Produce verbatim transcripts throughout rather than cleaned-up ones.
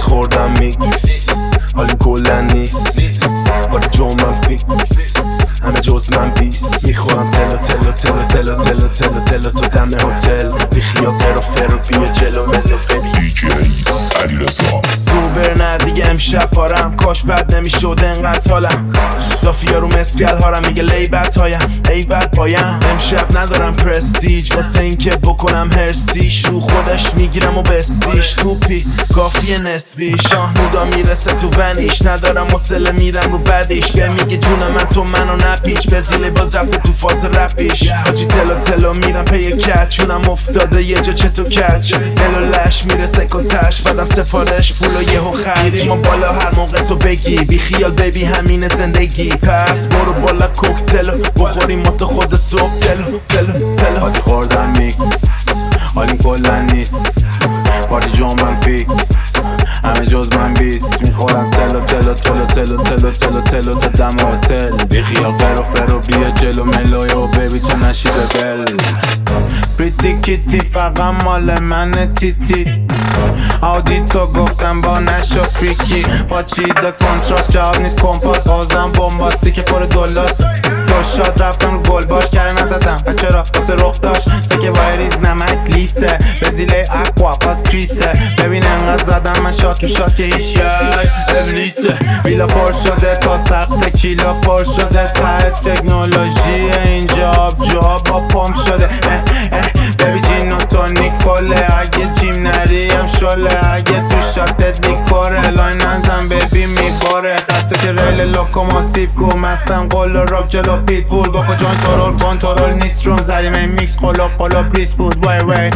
خوردم میکس حالی کلن نیست باری جو من فیکس همه جز من بیست میخورم تلو تلو تلو تلو تلو تلو تلو تو دم هتل بیخیا فرو فرو بیا جلو ملو ببی دی جی علیرضا سوبر نه دیگه امشب پارم کاش بد نمیشد انقدر حالم دافیا رو مسکل هارم میگه لیبت هایم ایوت پایم امشب ندارم پرستیج واسه اینکه بکنم هرسیش رو خودش میگیرم و بستیش توپی کافی نسبی شاهنودا میرسه تو ونیش ندارم مسله میرم رو بدیش به میگه جون من تو منو نپیچ بزیله باز رفته تو فاز رپیش حاجی تلو تلو میرم پی کچ چونم افتاده یه جا چه تو کچ دلو لش میرسه کتش بدم سفارش پولو یهو خرید ما بالا هر موقع تو بگی بی خیال بیبی همین زندگی پس برو بالا کوکتلو بخوریم ما تو خود صبح تلو تلو تلو حاجی خوردم میکس حالیم کلن نیست پارتی جو من فیکس همه جز من بیست میخورم تلو تلو تلو تلو تلو تلو تلو تا دم هتل بیخیال فرو فرو بیا جلو ملو یو بیبی تو نشی به بل پریتی کیتی فقط مال من تیتی آدی تو گفتم با نشو فریکی با چیده کنتراست جواب نیست کمپاس آزم بومباستی که پر دولاست دو شاد رفتم رو گل باش کره نزدم و چرا واسه رخ داشت سکه وایریز نمک لیسه بزیله اقوا فاس کریسه ببین انقدر زدم من شاد تو شاد که هیچ یای ابلیسه بیلا پر شده تا سخت کیلا پر شده ته تکنولوژی اینجا آب جا با پمپ شده اه اه ببی جین و تونیک فله اگه جیم نریم شله اگه تو شاتت لیکوره لاین نزن ببی میباره خطو که ریل لوکوموتیو گو مستم قول و راک جلو پیت بول با جان ترول کنترل نیست روم زدیم این میکس قلوب قلوب ریس بود وای وای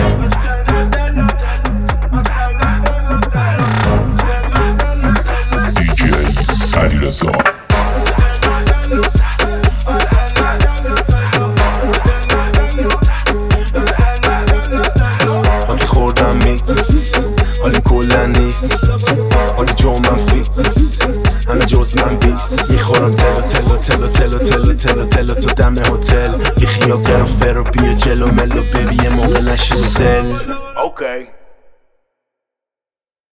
دی جی علیرضا حاجی خوردم میکس حالی کلن نیست حالی جو من فیکس همه جز من بیست میخورم تلو تلو تلو تلو تلو تلو تلو تو دم هتل بیخیا فرو فرو بیا جلو ملو ببی یه موقع نشی رو دل اوکی